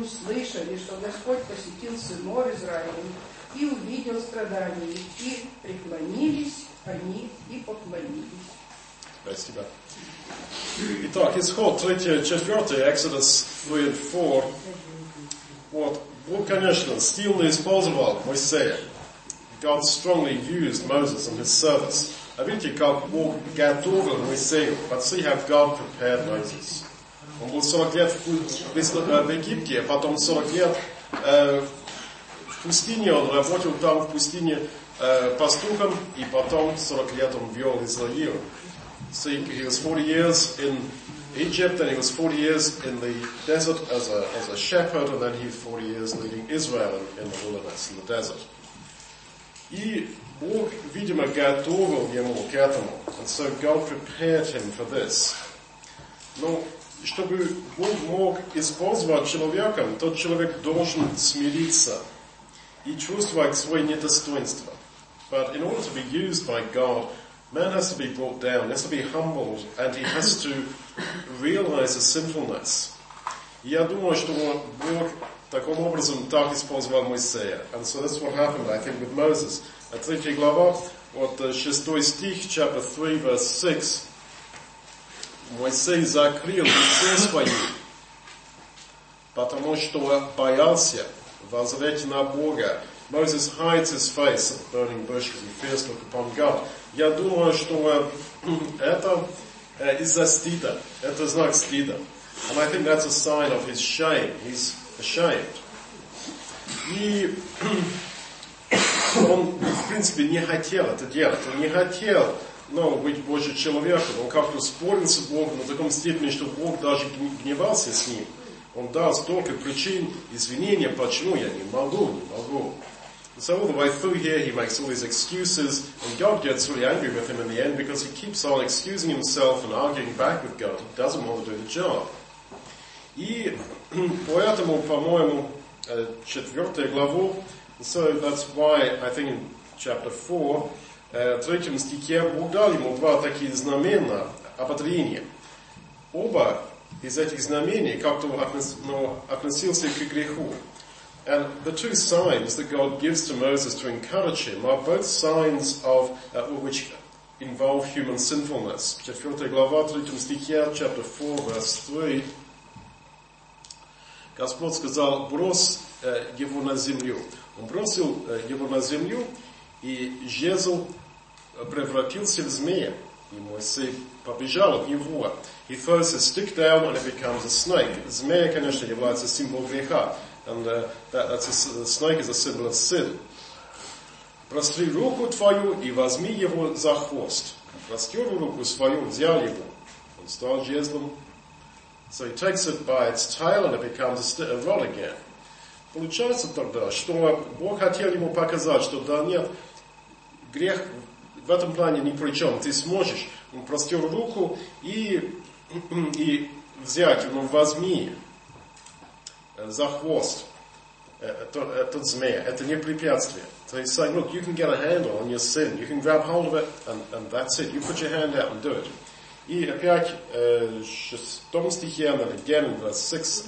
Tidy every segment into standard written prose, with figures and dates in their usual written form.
услышали, что Господь посетил сынов Израилевых и увидел страдания их, и преклонились они и поклонились. Спасибо. Итак, исход 3-4, Exodus 3 and 4. Вот, Бог, конечно, стильно использовал Моисея. God strongly used Moses in his service. А видите, как Бог готовил Моисею. But see how God prepared Moses. Он был 40 лет в Египте, а потом 40 лет в пустыне. Он работал там в пустыне пастухом, и потом 40 лет он вел Израиль. See, he was 40 years in Egypt, and he was 40 years in the desert as a shepherd, and then he was 40 years leading Israel in the wilderness, in the desert. И Бог, видимо, готовил ему к этому. And so God prepared him for this. Но чтобы Бог мог использовать человека, тот человек должен смириться и чувствовать свое недостоинство. But in order to be used by God, man has to be brought down, has to be humbled, and he has to realize his sinfulness. Я думаю, что Бог таким образом так использовал Моисея. And so that's what happened, I think, with Moses. 3 глава, вот 6 стих, chapter 3, verse 6. Моисей закрыл лицо свое, потому что боялся воззреть на Бога. Moses hides his face at the burning bushes. He fears to look upon God. Я думаю, что это из-за стыда. Это знак стыда. And I think that's a sign of his shame. He's ashamed. И он, в принципе, не хотел это делать. Он не хотел, быть Божьим человеком. Он как-то спорил с Богом до такой степени, что Бог даже гневался с ним. Он дал столько причин, извинения, почему я не могу. So all the way through here, he makes all these excuses, and God gets really angry with him in the end because he keeps on excusing himself and arguing back with God. He doesn't want to do the job. И поэтому, по-моему, 4 главу, so that's why I think in chapter 4, 3 стихе, Бог дал ему 2 такие знамения ободрения. Оба из этих знамений как-то относился к греху. And the 2 signs that God gives to Moses to encourage him are both signs of which involve human sinfulness. 4 глава, 3 стихе, chapter 4, verse 3. Господь сказал, брось его на землю. Он бросил его на землю, и жезл превратился в змея. И Моисей побежал от него. He throws his stick down and it becomes a snake. Змея, конечно, является символом греха. And the snake is a symbol of sin. Простри руку твою и возьми его за хвост. Простер руку свою, взял его. Он стал жезлом. So he takes it by its tail and it becomes a rod again. Получается тогда, что Бог хотел ему показать, что да нет, грех в этом плане ни при чем. Ты сможешь. Он простер руку и взять, возьми за хвост этот змея. Это не препятствие. So he's saying, look, you can get a handle on your sin. You can grab hold of it and that's it. You put your hand out and do it. И опять в 6 стихе, and again in verse 6,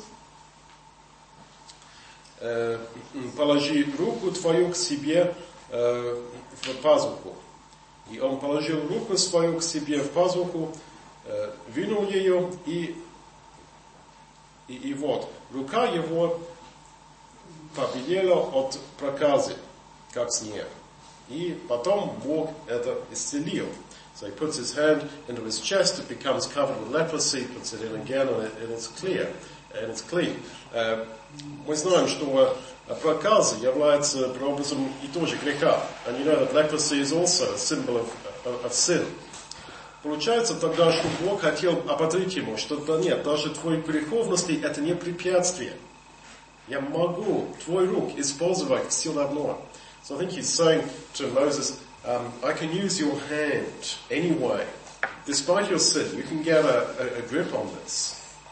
положи руку твою к себе в пазуху. И он положил руку свою к себе в пазуху, вынул ее, и вот, рука его побелела от проказы, как снег. И потом Бог это исцелил. So he puts his hand into his chest, it becomes covered with leprosy, puts it in again, and it's clear, and it's clean. Мы знаем, что проказа является прообразом и тоже греха. And you know that leprosy is also a symbol of sin. Получается тогда, что Бог хотел ободрить ему, что да нет, даже твоей греховности это не препятствие. Я могу твой рук использовать все равно. So I think he's saying to Moses, I can use your hand anyway. Despite your sin, you can get a grip on this.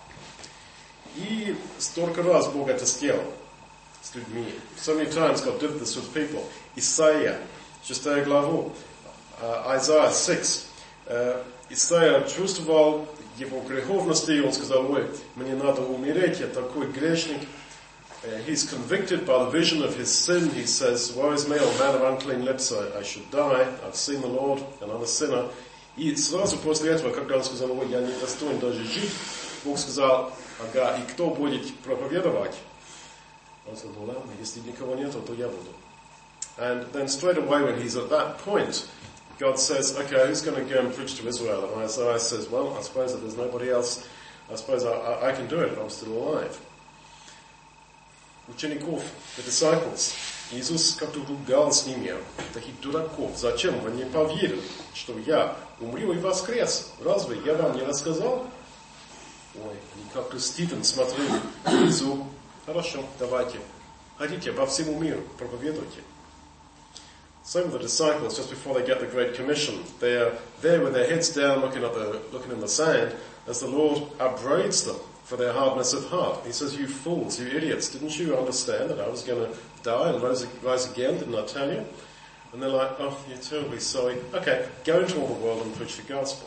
И столько раз Бог это сделал с людьми. So many times God did this with people. Исайя, 6 главу, Isaiah 6. Исайя чувствовал его греховности, и он сказал, ой, мне надо умереть, я такой грешник. he's convicted by the vision of his sin. He says, woe is me, O man of unclean lips, I should die. I've seen the Lord, and I'm a sinner. И сразу после этого, когда он сказал, ой, я не достоин даже жить, Бог сказал, ага, и кто будет проповедовать? Он сказал, ну ладно, если никого нету, то я буду. And then straight away when he's at that point, God says, okay, who's going to go and preach to Israel? And Isaiah says, well, I suppose that there's nobody else. I suppose I can do it if I'm still alive. Учеников, the disciples, Иисус как-то ругал с ними, таких дураков. Зачем вы не поверили, что я умру и воскрес? Разве я вам не рассказал? Ой, они как-то стыдно смотрели внизу. Хорошо, давайте. Ходите по всему миру, проповедуйте. Same with the disciples, just before they get the Great Commission. They're there with their heads down, looking in the sand, as the Lord upbraids them for their hardness of heart. He says, you fools, you idiots, didn't you understand that I was going to die and rise again, didn't I tell you? And they're like, oh, you're terribly sorry. Okay, go into all the world and preach the gospel.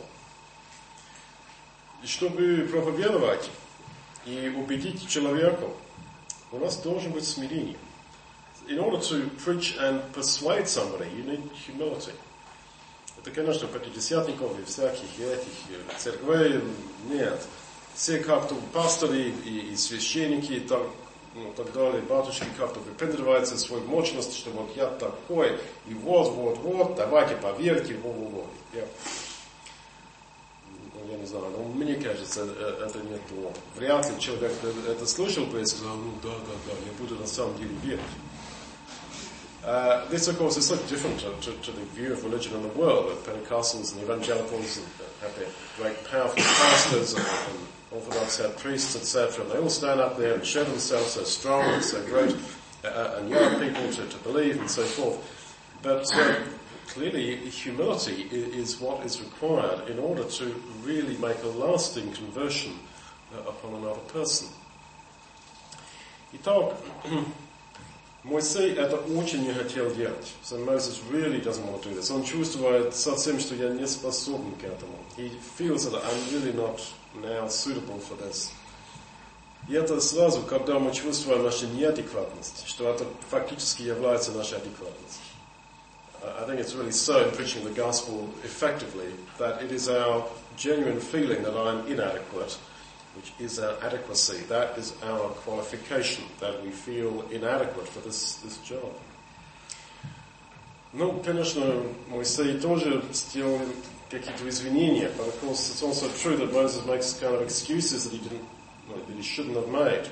И чтобы проповедовать и убедить человека, у нас должен быть смирение. In order to preach and persuade somebody, you need humility. Это, конечно, пятидесятников и всяких этих церквей нет. Все как-то пастыри и священники и так далее, батюшки как-то выпендриваются своей мощностью, что вот я такой, и вот, давайте поверьте, во. Я не знаю, но мне кажется, это не то. Вряд ли человек это слышал бы и сказал, ну да, я буду на самом деле верить. This, of course, is so different to the view of religion in the world, with Pentecostals and evangelicals and have their great powerful pastors and Orthodox have priests, etc. They all stand up there and show themselves so strong and so great and young people to believe and so forth. But clearly humility is what is required in order to really make a lasting conversion upon another person. Итак, Моисей это очень не хотел делать. So Moses really doesn't want to do this. Он чувствует совсем, что я не способен к этому. He feels that I'm really not now suitable for this. И это сразу, когда мы чувствуем нашу неадекватность, что это фактически является нашей адекватностью. I think it's really so in preaching the gospel effectively that it is our genuine feeling that I'm inadequate, which is our adequacy. That is our qualification, that we feel inadequate for this job. Ну, конечно, Моисей тоже сделал какие-то извинения, but of course it's also true that Moses makes kind of excuses that he shouldn't have made.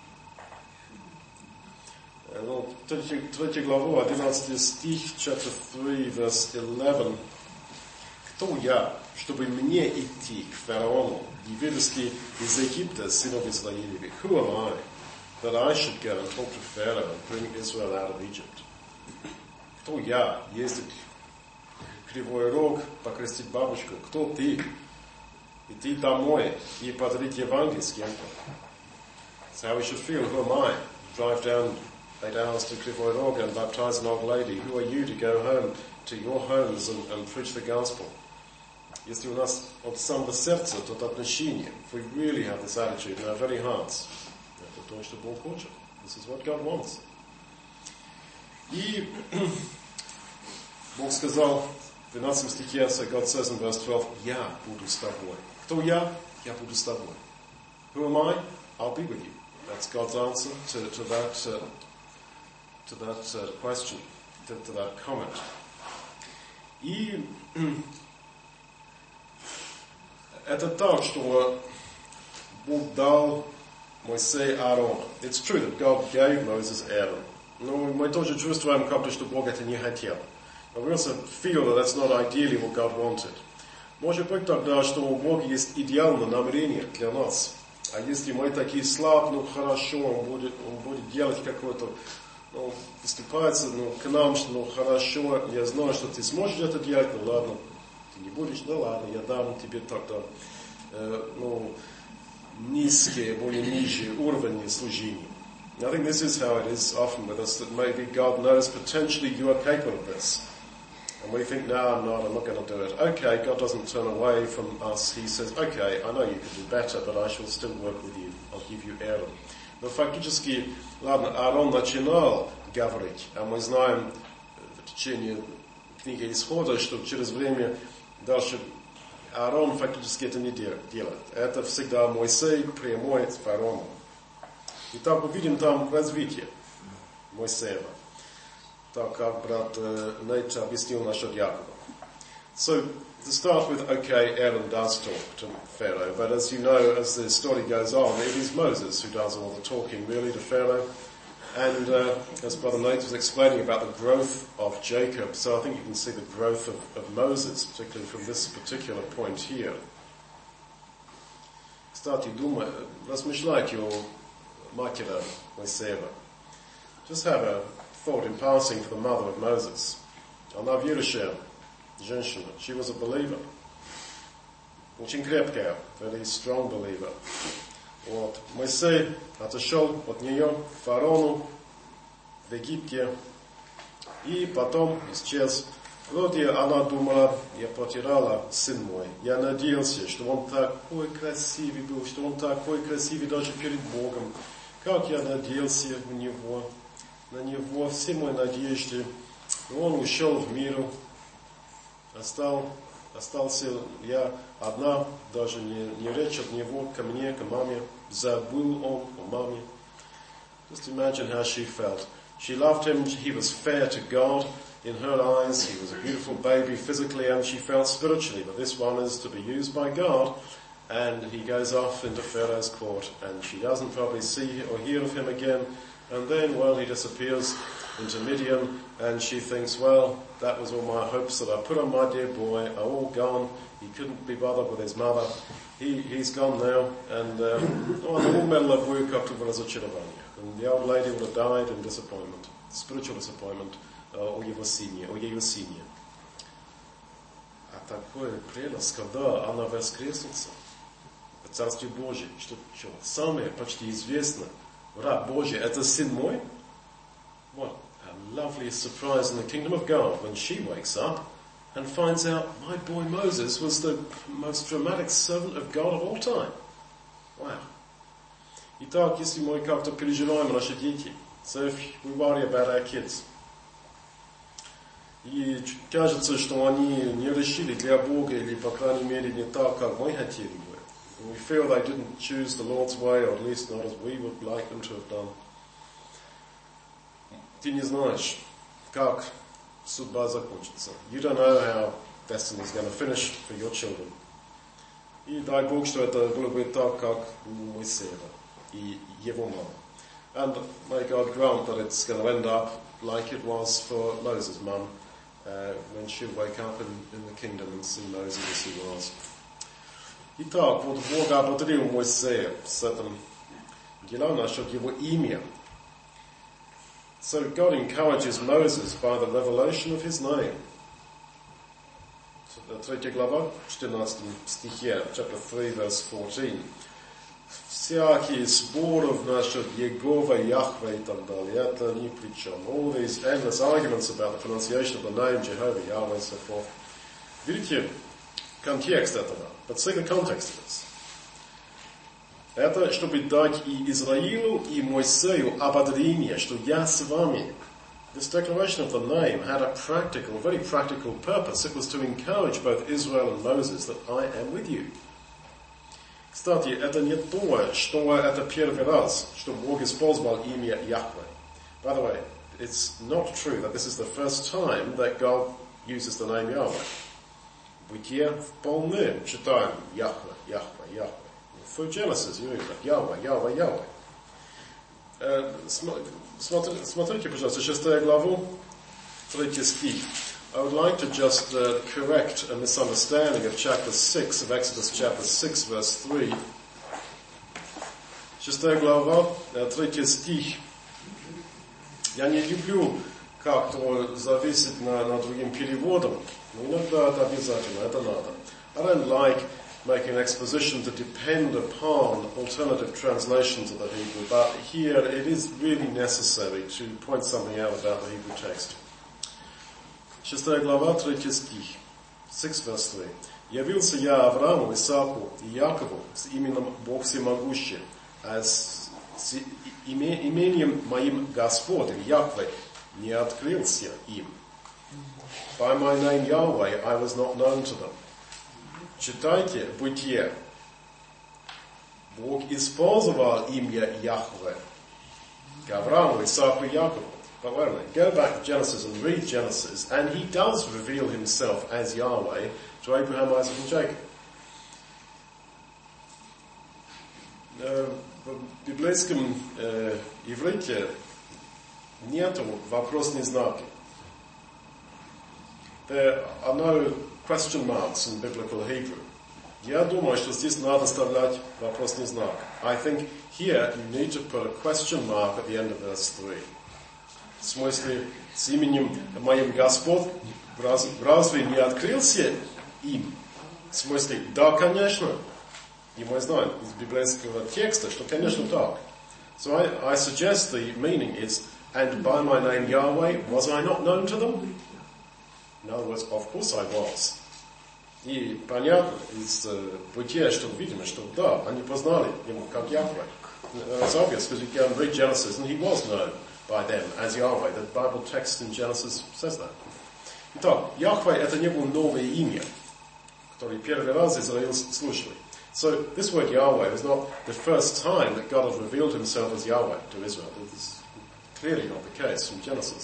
Ну, 3 главу, 11 стих, chapter 3, verse 11. Кто я, чтобы мне идти к фараону и вывести из Египта сынов Израилевых? Who am I that I should go and talk to Pharaoh and bring Israel out of Egypt? Кто я ездить Кривой Рог, покрестить бабушку? Кто ты? Идти домой и подарить Евангелие с кем-то? That's how we should feel. Who am I? Drive down 8 hours to Kривой Рог and baptize an old lady. Who are you to go home to your homes and preach the gospel? Если у нас от самого сердца тот отношение, if we really have this attitude in our very hearts, это то, что Бог хочет. This is what God wants. И Бог сказал в 12 стихе, so God says in verse 12, я буду с тобой. Кто я? Я буду с тобой. Who am I? I'll be with you. That's God's answer to that question, to that comment. И это так, что Бог дал Моисею Аарона. It's true that God gave Moses Aaron. Но мы тоже чувствуем как-то, что Бог это не хотел. But we also feel that that's not ideally what God wanted. Может быть тогда, что у Бога есть идеальное намерение для нас. А если мы такие слабые, хорошо, он будет делать какое-то, поступается, к нам, что хорошо, я знаю, что ты сможешь это делать, ладно, ты не будешь, ладно, я дам тебе тогда, низкие, более низкие уровни служения. I think this is how it is often with us, that maybe God knows potentially you are capable of this. And we think, no, I'm not going to do it. Okay, God doesn't turn away from us. He says, okay, I know you could do better, but I shall still work with you. I'll give you Aaron. Но фактически, ладно, Аарон начинал говорить, а мы знаем в течение книги Исхода, что через время дальше Аарон фактически это не делает. Это всегда Моисей прямой с фараоном. И так мы видим там развитие Моисеева. Так как брат Нейт объяснил насчет Якова. So, to start with, okay, Aaron does talk to Pharaoh, but as you know, as the story goes on, it is Moses who does all the talking really to Pharaoh. And as Brother Nate was explaining about the growth of Jacob, so I think you can see the growth of Moses, particularly from this particular point here. Кстати, размышляйте о матери Моисеева. Just have a thought in passing for the mother of Moses. Она верующая женщина. She was a believer. Очень крепкая, very strong believer. Вот. Моисей отошел от нее к фараону в Египте и потом исчез. Вроде она думала, я потеряла сын мой. Я надеялся, что он такой красивый был, что он такой красивый даже перед Богом. Как я надеялся на него все мои надежды. Но он ушел в мир. Остался я одна, даже не речь от него ко мне, к маме. Забыл он о маме. Just imagine how she felt. She loved him, he was fair to God in her eyes, he was a beautiful baby physically, and she felt spiritually that this one is to be used by God, and he goes off into Pharaoh's court, and she doesn't probably see or hear of him again, and then, well, he disappears into Midian, and she thinks, well, that was all my hopes that I put on my dear boy are all gone. He couldn't be bothered with his mother. He's gone now, and the whole middle of work up to разочарование. And the old lady would have died in disappointment, spiritual disappointment, о ее сыне. А такое прелесть, когда она воскреснется в Царстве Божьем, что самое почти известно, раб Божий, это сын мой. What a lovely surprise in the kingdom of God when she wakes up and finds out my boy Moses was the most dramatic servant of God of all time. Wow. Итак, если мы как-то переживаем наши дети, so if we worry about our kids, и кажется, что они не решили для Бога, или, по крайней мере, не так, как мы хотели бы. We feel they didn't choose the Lord's way, or at least not as we would like them to have done. Ты не знаешь, как судьба закончится. You don't know how destiny is going to finish for your children. И дай Бог, что это было бы так, как у Моисея и его мама. And may God grant that it's going to end up like it was for Moses' mum, when she'll wake up in the kingdom and see Moses as he was. Итак, вот Бог ободрил Моисея с этим делом насчет его имя. So God encourages Moses by the revelation of his name. 3 глава, 14 стихе, chapter 3, verse 14. Всякие споры насчет Егова, Яхве и так далее, это ни при чем. All these endless arguments about the pronunciation of the name Jehovah, Yahweh, and so forth. Видите контекст этого? But see the context of this. Это чтобы дать и Израилу, и Моисею ободрение, что я с вами. This declaration of the name had a practical, very practical purpose. It was to encourage both Israel and Moses that I am with you. Кстати, это не то, что это первый раз, что Бог использовал имя Яхве. By the way, it's not true that this is the first time that God uses the name Yahweh. Бытие вполне читаем Яхве, Яхве, Яхве. For Genesis, you read that Yahweh, Yahweh, Yahweh. Смотрите, пожалуйста, 6 главу, 3 стих. I would like to just correct a misunderstanding of chapter 6 of Exodus chapter 6 verse 3. 6 глава, 3 стих. Я не люблю как-то зависеть на другим переводом, но иногда это обязательно, это надо. I don't like making an exposition to depend upon alternative translations of the Hebrew, but here it is really necessary to point something out about the Hebrew text. 6 глава, 3 стих, 6 verse 3. «Явился я Аврааму, Исааку и Якову с именем Бог Всемогущий, именем моим Господь, Яхве, не открылся им. By my name Yahweh, I was not known to them. Читайте Бытие. Бог использовал имя Яхве к Аврааму, Исааку и Якову. But wait a minute, go back to Genesis and read Genesis, and he does reveal himself as Yahweh to Abraham, Isaac and Jacob. В библейском иврите нету вопросных знаков. There are no question marks in biblical Hebrew. Я думаю, что здесь надо вставлять вопросный знак. I think here you need to put a question mark at the end of verse 3. В смысле, с именем моим Господь разве не открылся им? В смысле, да, конечно. И мы знаем из библейского текста, что, конечно, так. So I suggest the meaning is, and by my name Yahweh, was I not known to them? In other words, of course I was. И понятно из Бытия, что видимо, что да, они познали его как Яхве. It's obvious because you go and read Genesis and he was known by them as Yahweh. The Bible text in Genesis says that. Итак, Яхве это не было новое имя, которое первый раз Израиль слышали. So this word Yahweh was not the first time that God had revealed himself as Yahweh to Israel. This is clearly not the case from Genesis.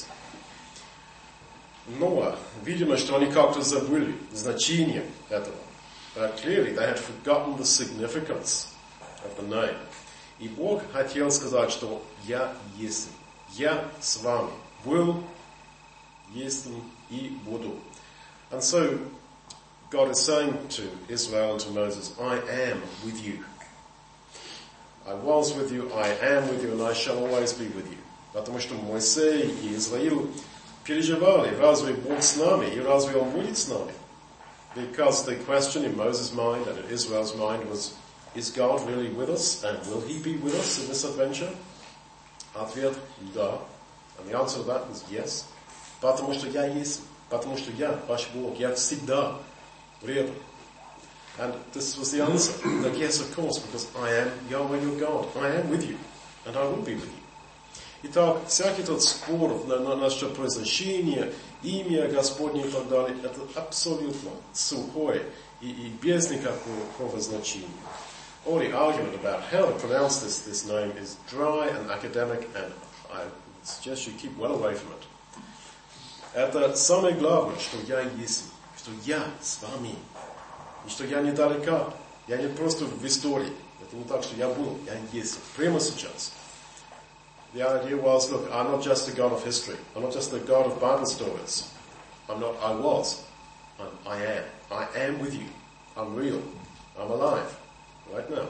Но, видимо, что они как-то забыли значение этого. Clearly, they had forgotten the significance of the name. И Бог хотел сказать, что я есть. Я с вами. Был, есть и буду. And so, God is saying to Israel and to Moses, I am with you. I was with you, I am with you, and I shall always be with you. Потому что Моисей и Израиль переживали, разве Бог с нами, и разве Он будет с нами? Because the question in Moses' mind and in Israel's mind was, is God really with us, and will He be with us in this adventure? Ответ – да. And the answer to that was yes. Потому что я есть, потому что я ваш Бог, я всегда рядом. And this was the answer, that yes, of course, because I am Yahweh your God. I am with you, and I will be with you. Итак, всякий тот спор насчет произношения, имя Господне и так далее, это абсолютно сухое и без никакого значения. All the argument about how to pronounce this name is dry and academic, and I suggest you keep well away from it. Это самое главное, что я есть, что я с вами, и что я недалека, я не просто в истории. Это не так, что я был, я есть, прямо сейчас. The idea was, look, I'm not just the God of history. I'm not just the God of Bible stories. I was. I am. I am with you. I'm real. I'm alive. Right now.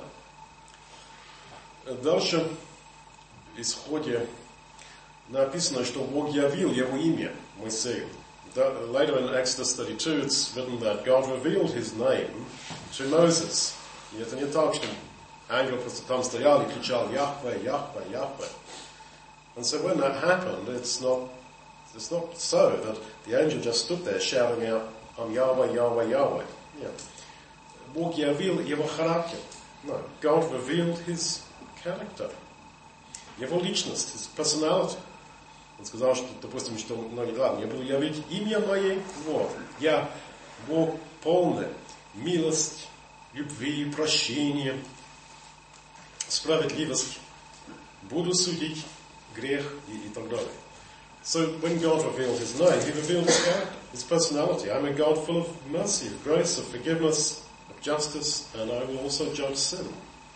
Дальше в исходе написано, что Бог явил его имя Моисею. Later in Exodus 32 it's written that God revealed his name to Moses. И это не так, что ангел просто там стоял и кричал Яхве, Яхве, Яхве. And so when that happened, it's not so that the angel just stood there shouting out, I'm Yahweh, Yahweh, Yahweh. Yeah. Бог явил его характер. No, God revealed his character. Его личность, his personality. Он сказал, что, допустим, что, ладно, я буду явить имя мое, вот. Я Бог полный милость, любви, прощения, справедливость. Буду судить грех и так далее. So when God revealed his name, he revealed his character, his personality. I'm a God full of mercy, of grace, of forgiveness, of justice, and I will also judge sin.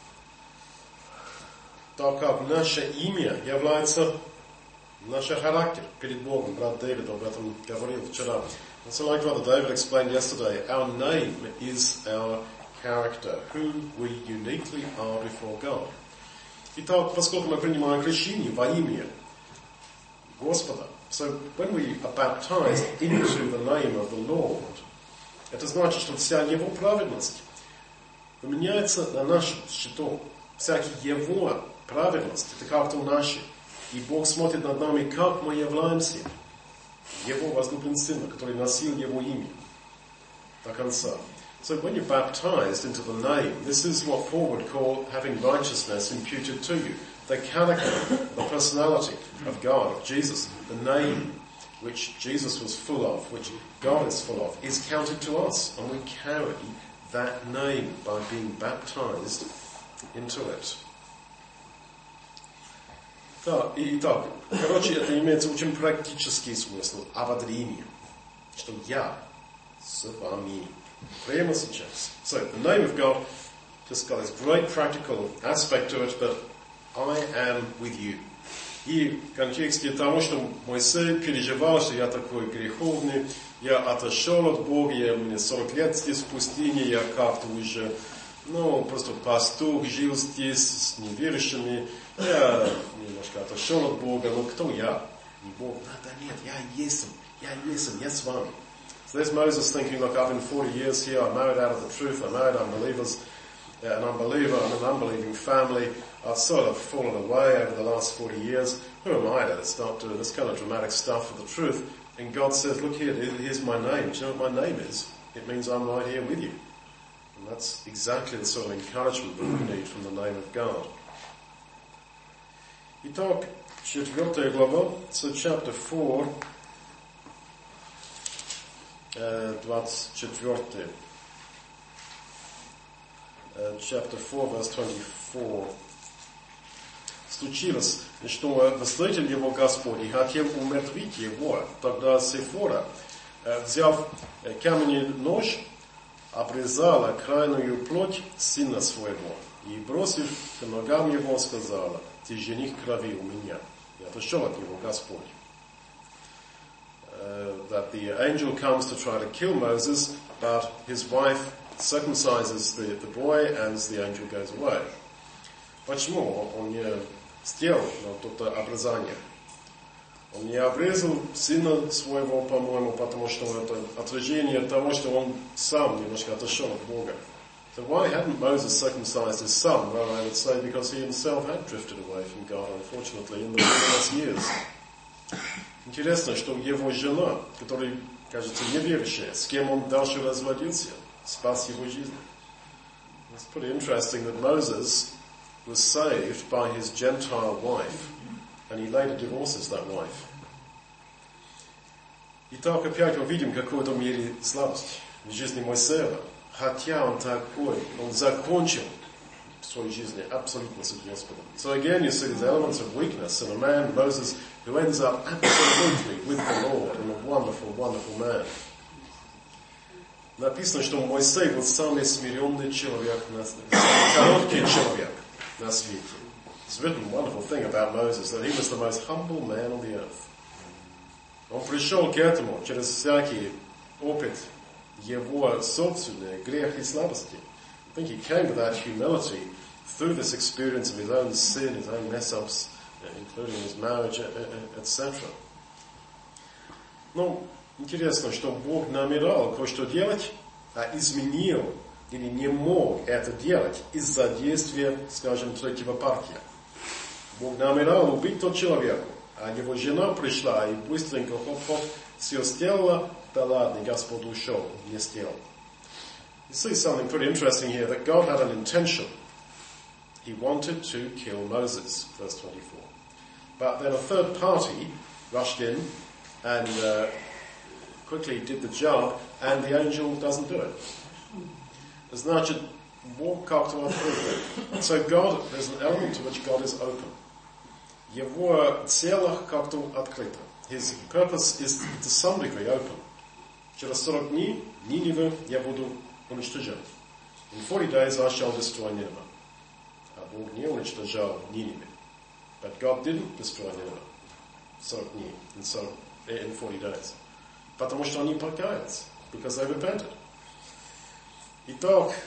Так как наше имя является наш характер перед Богом, брат Дэвид об этом говорил вчера. And so like Brother David explained yesterday, our name is our character, who we uniquely are before God. Итак, поскольку мы принимаем крещение во имя Господа, so when we are baptized into the name of the Lord, это значит, что вся Его праведность поменяется на нашу счету. Всякий Его праведность, это как-то наши. И Бог смотрит над нами, как мы являемся Его возлюбленным сыном, который носил Его имя до конца. So when you're baptized into the name, this is what Paul would call having righteousness imputed to you. the character, the personality of God, of Jesus, the name which Jesus was full of, which God is full of, is counted to us, and we carry that name by being baptized into it. Итак, это имеется очень практический смысл, ободрение, что я с вами прямо сейчас. So, the name of God just got this great practical aspect to it, but I am with you. И в контексте того, что Моисей переживал, что я такой греховный, я отошел от Бога, мне 40 лет здесь в пустыне, я как-то уже, просто пастух, жил здесь с неверующими, я немножко отошел от Бога, но кто я? Не Бог. Да нет, я с вами. So there's Moses thinking, look, I've been 40 years here, I'm married out of the truth, I'm married unbelievers, an unbeliever, I'm an unbelieving family, I've sort of fallen away over the last 40 years. Who am I to start doing this kind of dramatic stuff for the truth? And God says, look here, here's my name. Do you know what my name is? It means I'm right here with you. And that's exactly the sort of encouragement that we need from the name of God. Итак, 4 глава, so chapter 4, 24. Chapter 4, verse 24. Случилось, что встретил его Господь и хотел умертвить его. Тогда Сефора, взяв каменный нож, обрезала крайнюю плоть сына своего и, бросив к ногам его, сказала: «Ты жених крови у меня». И отошел от него Господь. That the angel comes to try to kill Moses, but his wife circumcises the boy and the angel goes away. Почему он не сделал это обрезание? Он не обрезал сына своего, по-моему, потому что это отражение того, что он сам немножко отошел от Бога. So why hadn't Moses circumcised his son? Well, I would say because he himself had drifted away from God, unfortunately, in the previous years. Интересно, что его жена, которая, кажется, неверующая, с кем он дальше разводился, спас его жизнь. It's pretty interesting that Moses was saved by his Gentile wife, and he later divorces that wife. Итак, опять мы видим какую-то мере слабость в жизни Моисея. Хотя он такой, он закончил в своей жизни абсолютно с Господом. So again you see these elements of weakness in a man, Moses, who ends up absolutely with the Lord and a wonderful, wonderful man. Написано, что Моисей был самый смиренный человек, короткий человек на свете. It's written a wonderful thing about Moses, that he was the most humble man on the earth. Он пришел к этому через всякий опыт его собственный грех и слабости. I think he came to that humility through this experience of his own sin, his own mess-ups, including his marriage, etc. Ну, интересно, что Бог намерял кое-что делать, а изменил или не мог это делать из-за действия, скажем, третьего партия. Бог намерял убить тот человека, а его жена пришла и быстренько хоп-хоп все сделала, да ладно, Господь ушел, не сделал. You see something pretty interesting here, that God had an intention. He wanted to kill Moses, verse 24. But then a third party rushed in and quickly did the job, and the angel doesn't do it. Значит, Бог как-то открыл. So God, there's an element to which God is open. Его целях как-то открыто. His purpose is to some degree open. Через 40 дней Ниневе я буду уничтожать. In 40 days I shall destroy Nineveh. А Бог не уничтожал Ниневе. But God didn't destroy Nineveh. 40 дней, in 40 days. Потому что они покаялись. Because they repented. Итак,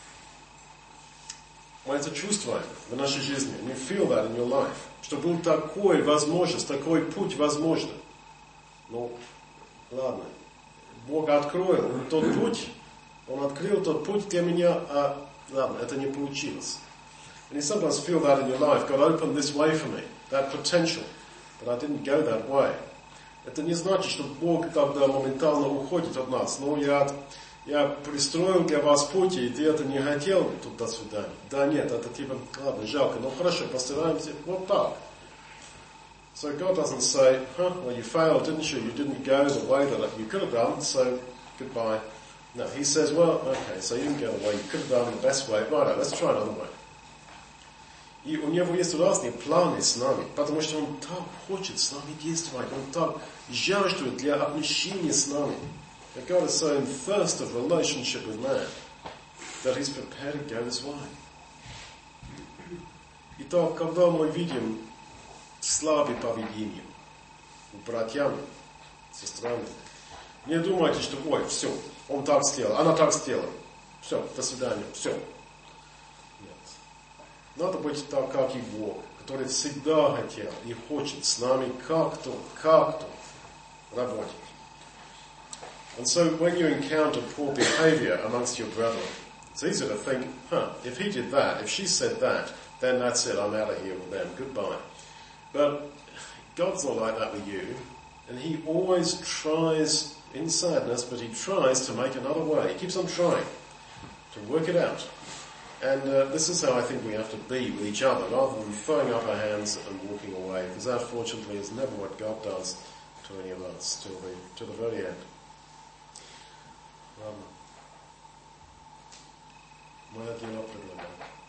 мы это чувствуем в нашей жизни. You feel that in your life. Что был такой возможность, такой путь возможный. Ну, ладно. Бог открыл тот путь. Он открыл тот путь для меня, а ладно, это не получилось. And you sometimes feel that in your life. God opened this way for me. That potential. But I didn't go that way. Это не значит, что Бог тогда моментально уходит от нас. Ну, я я пристроил для вас путь, и ты это не хотел, тут до свидания. Да нет, это типа, ладно, жалко, ну хорошо, постараемся вот так. So God doesn't say, well you failed, didn't you? You didn't go the way that you could have done, so goodbye. No, he says, well, okay, so you didn't go the way you could have done, the best way, right, let's try another way. И у него есть разные планы с нами, потому что он так хочет с нами действовать, он так жаждет для отношения с нами. That God is so in thirst of relationship with man that He's prepared to go this way. Итак, когда мы видим слабое поведение у братьями, сестрами, не думайте, что, ой, все, он так сделал, она так сделала, все, до свидания, все. Надо быть так, как и Бог, который всегда хотел и хочет с нами как-то работать. And so when you encounter poor behavior amongst your brethren, it's easy to think, if he did that, if she said that, then that's it, I'm out of here with them, goodbye. But God's not like that with you, and He always tries, in sadness, but He tries to make another way. He keeps on trying to work it out. And this is how I think we have to be with each other, rather than throwing up our hands and walking away, because that, fortunately, is never what God does to any of us, to the very end. Моя дела предлагаю.